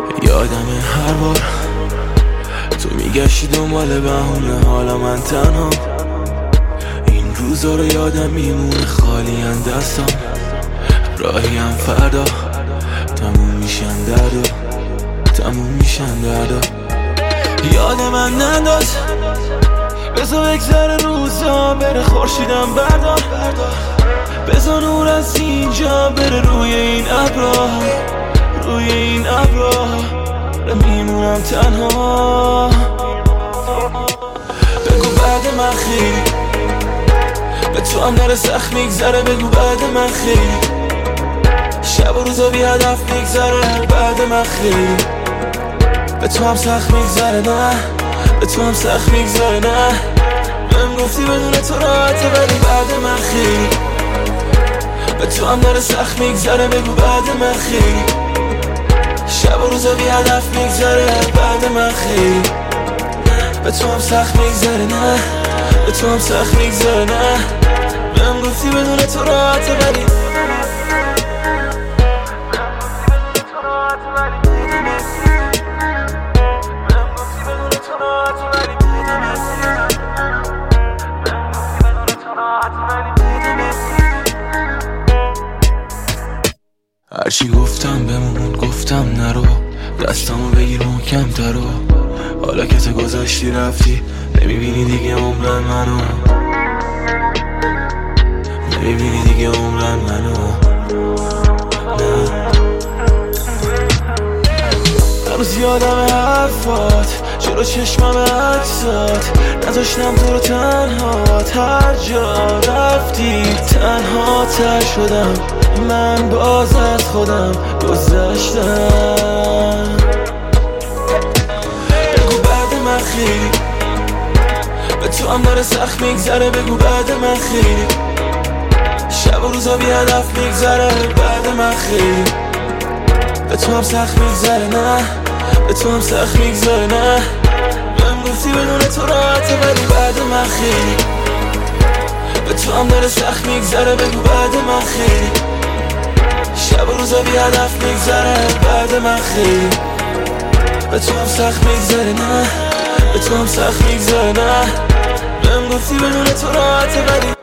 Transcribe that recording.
یادمه هر بار تو میگشتی دنبال بهونه، حالا من تنها. این روزا رو یادم میمونه خالی ان دستم، راهیم فردا تموم میشن دردا، تموم میشن دردا. یاد من ننداز، بذار بگذره روزا بره، خورشیدم بردار، بذار نور از اینجا بره روی این ابرا، روی این ابرا میمونم تنها. بگو بعد من خیلی به تو هم داره سخت میگذره، بگو بعد من خیلی شب و روزا بی هدف میگذره، بعد من خیلی به تو هم سخت میگذره، نه به تو هم سخت میگذره، نه بهم گفتی بدون تو راحته، ولی بعد من خیلی به تو هم داره سخت میگذره، بگو بعد من خیلی شب و روزا بی هدف میگذره، بعد من خیلی به تو هم سخت میگذره، نه به تو هم سخت میگذره، نه بهم گفتی بدون تو راحته، ولی هرچی گفتم بمون، گفتم نرو، دستامو بگیر محکم ترو، حالا که تو گذاشتی رفتی نمیبینی دیگه عمرن منو، نمیبینی دیگه عمرن منو، نه. هنوز یادم حرفات، جلو چشمم عکسات، نذاشتم تو رو تنهات، هر جا رفتی تنها تر شدم، من باز از خودم گذشتم. بگو بعد من خیلی به تو هم داره سخت میگذره، بگو بعد من خیلی شب و روزا بی هدف میگذره، بعد من خیلی به تو هم سخت میگذره، نه به تو هم سخت میگذره، نه بهم گفتی بدون تو راحته، ولی بعد من خیلی به تو هم داره سخت میگذره، بگو بعد من خیلی شب و روزا بی هدف میگذره، بعد من خیلی به تو هم سخت میگذره، نه به تو هم سخت میگذره، نه بهم گفتی بدون تو راحته، ولی